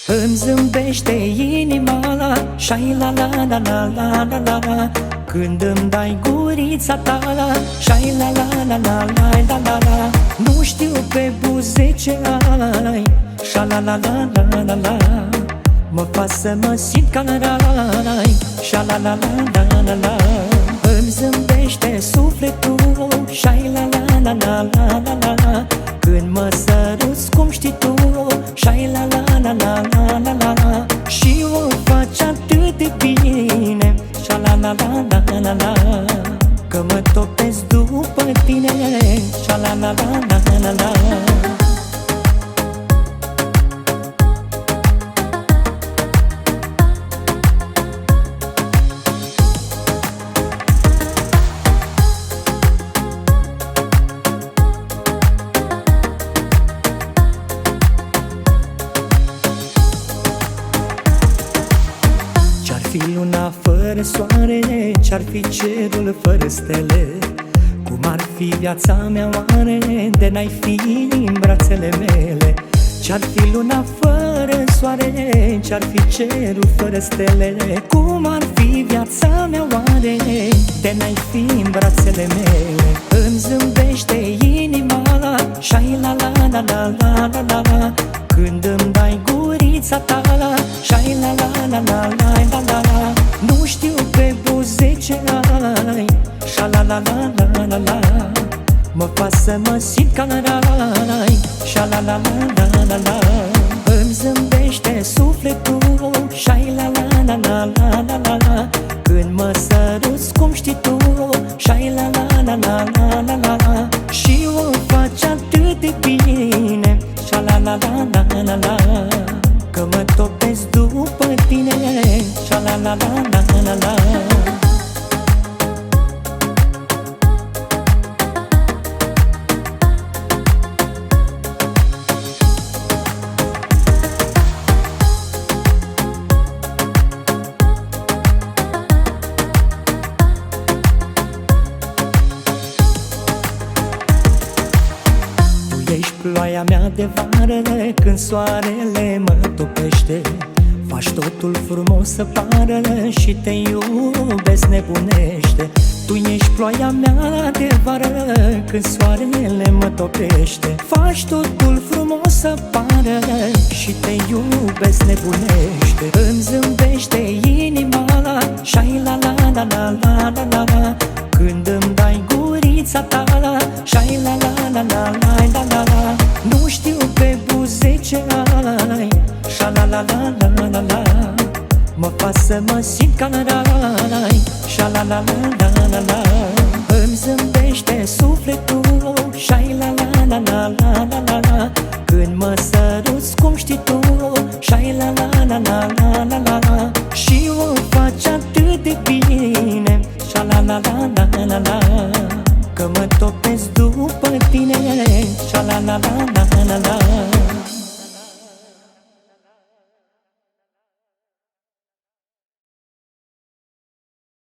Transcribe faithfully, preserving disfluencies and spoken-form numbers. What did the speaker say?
Îmi zâmbește inima, șai la la la la la la la la. Când îmi dai gurița ta, șai la la la la la la la la. Nu știu pe buze ce ai, șa la la la la la la. Mă fac să mă simt ca rai, șa la la la la la la. Îmi zâmbește sufletul, șai la la la la la la la la. Când mă săruți cum știi tu, șai la la la la la la la la. Și o faci atât de bine, șa la la la la la la. Că mă topesc după tine, șa la la la la la la. Ce-ar fi luna fără soare, ce-ar fi cerul fără stele? Cum ar fi viața mea oare de n-ai fi în brațele mele? Ce-ar fi luna fără soare, ce-ar fi cerul fără stele? Cum ar fi viața mea oare de n-ai fi în brațele mele? Îmi zâmbește inima, șai la la la la la la la la. Când îmi dai gurița ta, șai la la la la la la la la. Nu știu pe buze ce ai, șa la la la la la la. Mă fac să mă simt ca rai, șa la la la la la la. Îmi zâmbește sufletul, șai la la la la la la la la. Când mă săruți cum știi tu, șai la la la la la la la la. Și o faci atât de bine, șa la la la la la la. Că mă topesc după tine, șa la la la la la la. Ești ploaia mea de vară, când soarele mă topește. Faci totul frumos să pară și te iubesc nebunește. Tu ești ploaia mea de vară, când soarele mă topește. Faci totul frumos să pară și te iubesc nebunește. Îmi zâmbește inima, șai la la la la la la la la. Când îmi dai gurița ta, șai la la la la la la la la. Nu știu pe buze ce ai, șa la la la la la la. Mă fac să mă simt ca rai, șa la la la la la la. Îmi zâmbește sufletul, șai la la la la la la la la. Când mă săruți cum știi tu, șai la la la la la la la la. Și o faci atât de bine, șa la la la la la la. Că mă topesc după tine, șa la la la la la la.